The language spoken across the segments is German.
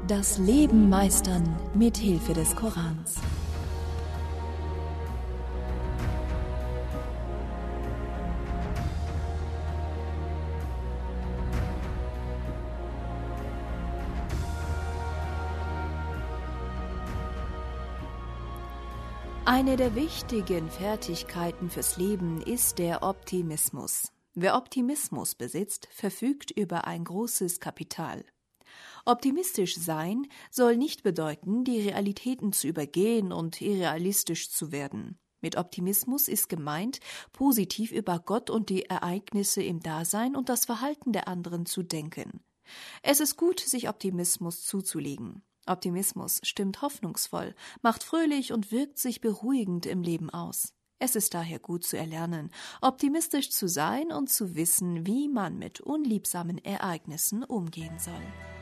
Das Leben meistern mit Hilfe des Korans. Eine der wichtigen Fertigkeiten fürs Leben ist der Optimismus. Wer Optimismus besitzt, verfügt über ein großes Kapital. Optimistisch sein soll nicht bedeuten, die Realitäten zu übergehen und irrealistisch zu werden. Mit Optimismus ist gemeint, positiv über Gott und die Ereignisse im Dasein und das Verhalten der anderen zu denken. Es ist gut, sich Optimismus zuzulegen. Optimismus stimmt hoffnungsvoll, macht fröhlich und wirkt sich beruhigend im Leben aus. Es ist daher gut zu erlernen, optimistisch zu sein und zu wissen, wie man mit unliebsamen Ereignissen umgehen soll.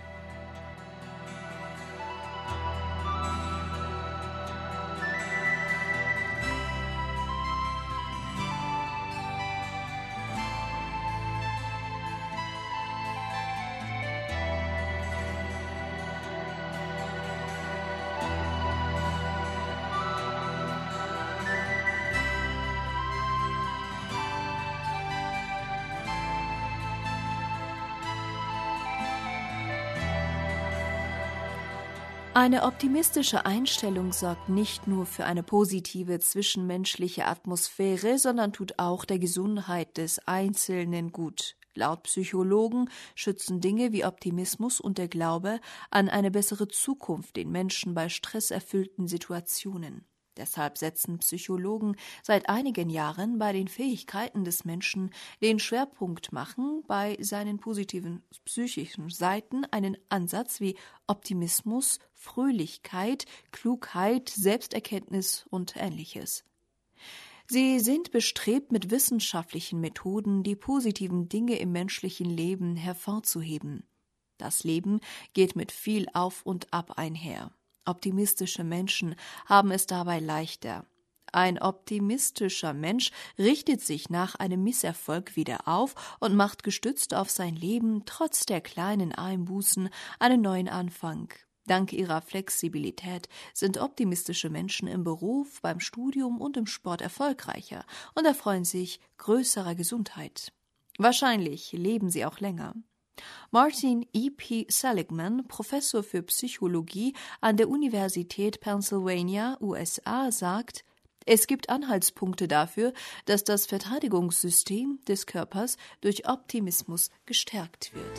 Eine optimistische Einstellung sorgt nicht nur für eine positive zwischenmenschliche Atmosphäre, sondern tut auch der Gesundheit des Einzelnen gut. Laut Psychologen schützen Dinge wie Optimismus und der Glaube an eine bessere Zukunft den Menschen bei stresserfüllten Situationen. Deshalb setzen Psychologen seit einigen Jahren bei den Fähigkeiten des Menschen den Schwerpunkt machen, bei seinen positiven psychischen Seiten einen Ansatz wie Optimismus, Fröhlichkeit, Klugheit, Selbsterkenntnis und Ähnliches. Sie sind bestrebt, mit wissenschaftlichen Methoden die positiven Dinge im menschlichen Leben hervorzuheben. Das Leben geht mit viel Auf und Ab einher. Optimistische Menschen haben es dabei leichter. Ein optimistischer Mensch richtet sich nach einem Misserfolg wieder auf und macht gestützt auf sein Leben trotz der kleinen Einbußen einen neuen Anfang. Dank ihrer Flexibilität sind optimistische Menschen im Beruf, beim Studium und im Sport erfolgreicher und erfreuen sich größerer Gesundheit. Wahrscheinlich leben sie auch länger. Martin E.P. Seligman, Professor für Psychologie an der Universität Pennsylvania, USA, sagt, es gibt Anhaltspunkte dafür, dass das Verteidigungssystem des Körpers durch Optimismus gestärkt wird.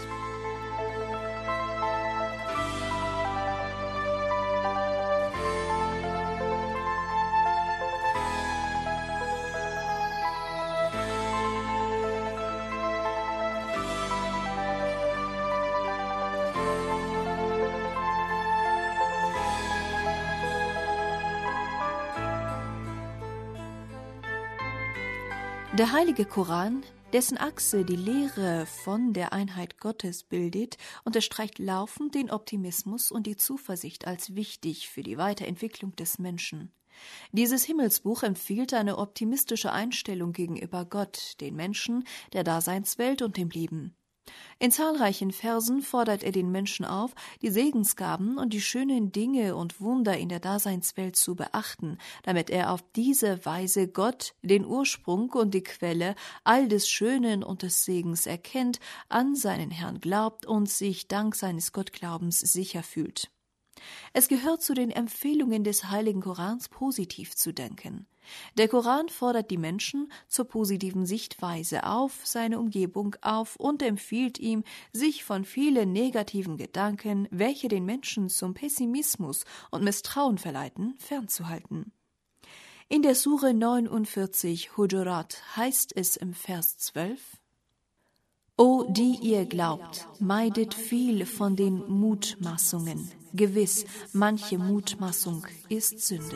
Der Heilige Koran, dessen Achse die Lehre von der Einheit Gottes bildet, unterstreicht laufend den Optimismus und die Zuversicht als wichtig für die Weiterentwicklung des Menschen. Dieses Himmelsbuch empfiehlt eine optimistische Einstellung gegenüber Gott, den Menschen, der Daseinswelt und dem Leben. In zahlreichen Versen fordert er den Menschen auf, die Segensgaben und die schönen Dinge und Wunder in der Daseinswelt zu beachten, damit er auf diese Weise Gott, den Ursprung und die Quelle all des Schönen und des Segens erkennt, an seinen Herrn glaubt und sich dank seines Gottglaubens sicher fühlt. Es gehört zu den Empfehlungen des Heiligen Korans, positiv zu denken. Der Koran fordert die Menschen zur positiven Sichtweise auf seine Umgebung auf und empfiehlt ihm, sich von vielen negativen Gedanken, welche den Menschen zum Pessimismus und Misstrauen verleiten, fernzuhalten. In der Sure 49 Hujurat heißt es im Vers 12: O, die ihr glaubt, meidet viel von den Mutmaßungen. Gewiss, manche Mutmaßung ist Sünde.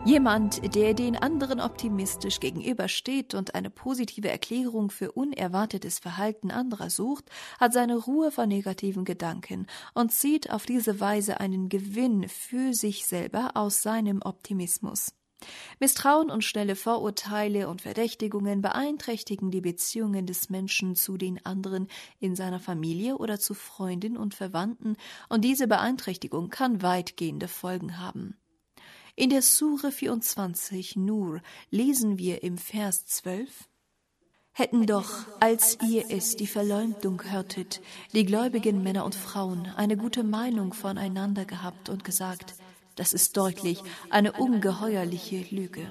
Jemand, der den anderen optimistisch gegenübersteht und eine positive Erklärung für unerwartetes Verhalten anderer sucht, hat seine Ruhe vor negativen Gedanken und zieht auf diese Weise einen Gewinn für sich selber aus seinem Optimismus. Misstrauen und schnelle Vorurteile und Verdächtigungen beeinträchtigen die Beziehungen des Menschen zu den anderen in seiner Familie oder zu Freunden und Verwandten, und diese Beeinträchtigung kann weitgehende Folgen haben. In der Sure 24 Nur lesen wir im Vers 12: Hätten doch, als ihr es die Verleumdung hörtet, die gläubigen Männer und Frauen eine gute Meinung voneinander gehabt und gesagt, das ist deutlich eine ungeheuerliche Lüge.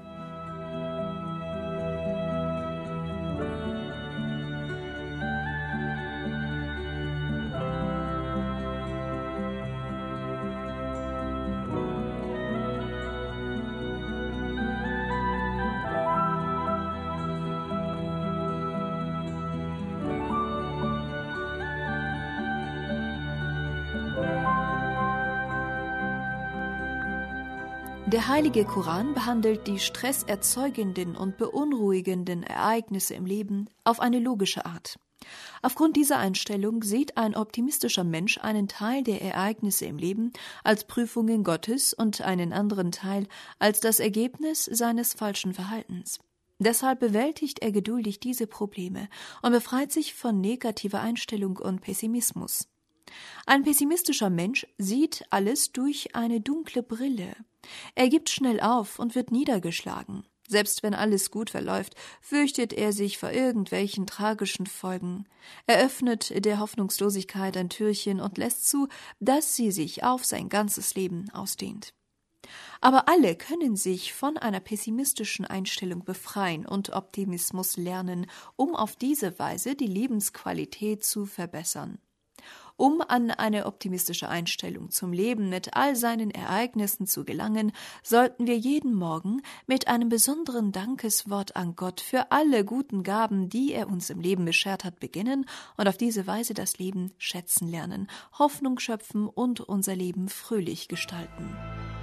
Der Heilige Koran behandelt die stresserzeugenden und beunruhigenden Ereignisse im Leben auf eine logische Art. Aufgrund dieser Einstellung sieht ein optimistischer Mensch einen Teil der Ereignisse im Leben als Prüfungen Gottes und einen anderen Teil als das Ergebnis seines falschen Verhaltens. Deshalb bewältigt er geduldig diese Probleme und befreit sich von negativer Einstellung und Pessimismus. Ein pessimistischer Mensch sieht alles durch eine dunkle Brille. Er gibt schnell auf und wird niedergeschlagen. Selbst wenn alles gut verläuft, fürchtet er sich vor irgendwelchen tragischen Folgen. Er öffnet der Hoffnungslosigkeit ein Türchen und lässt zu, dass sie sich auf sein ganzes Leben ausdehnt. Aber alle können sich von einer pessimistischen Einstellung befreien und Optimismus lernen, um auf diese Weise die Lebensqualität zu verbessern. Um an eine optimistische Einstellung zum Leben mit all seinen Ereignissen zu gelangen, sollten wir jeden Morgen mit einem besonderen Dankeswort an Gott für alle guten Gaben, die er uns im Leben beschert hat, beginnen und auf diese Weise das Leben schätzen lernen, Hoffnung schöpfen und unser Leben fröhlich gestalten.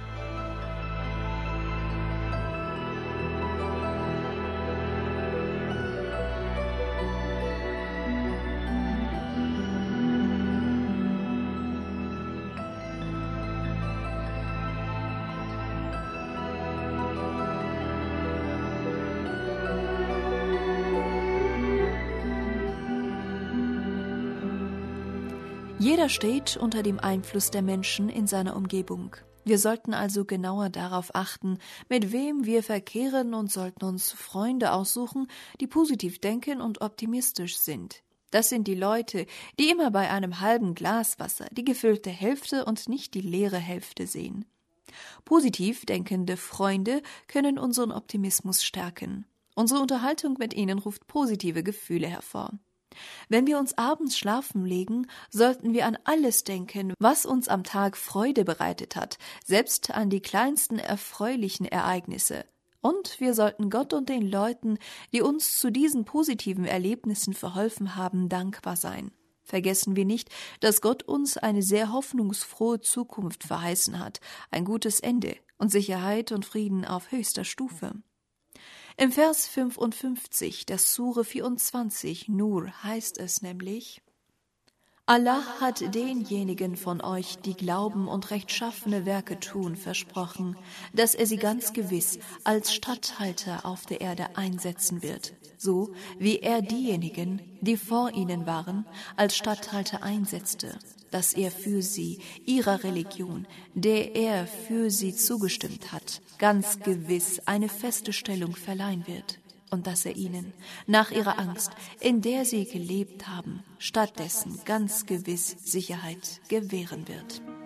Jeder steht unter dem Einfluss der Menschen in seiner Umgebung. Wir sollten also genauer darauf achten, mit wem wir verkehren, und sollten uns Freunde aussuchen, die positiv denken und optimistisch sind. Das sind die Leute, die immer bei einem halben Glas Wasser die gefüllte Hälfte und nicht die leere Hälfte sehen. Positiv denkende Freunde können unseren Optimismus stärken. Unsere Unterhaltung mit ihnen ruft positive Gefühle hervor. Wenn wir uns abends schlafen legen, sollten wir an alles denken, was uns am Tag Freude bereitet hat, selbst an die kleinsten erfreulichen Ereignisse. Und wir sollten Gott und den Leuten, die uns zu diesen positiven Erlebnissen verholfen haben, dankbar sein. Vergessen wir nicht, dass Gott uns eine sehr hoffnungsfrohe Zukunft verheißen hat, ein gutes Ende und Sicherheit und Frieden auf höchster Stufe. Im Vers 55 der Sure 24 Nur heißt es nämlich: Allah hat denjenigen von euch, die glauben und rechtschaffene Werke tun, versprochen, dass er sie ganz gewiss als Statthalter auf der Erde einsetzen wird, so wie er diejenigen, die vor ihnen waren, als Statthalter einsetzte, dass er für sie, ihrer Religion, der er für sie zugestimmt hat, ganz gewiss eine feste Stellung verleihen wird, und dass er ihnen, nach ihrer Angst, in der sie gelebt haben, stattdessen ganz gewiss Sicherheit gewähren wird.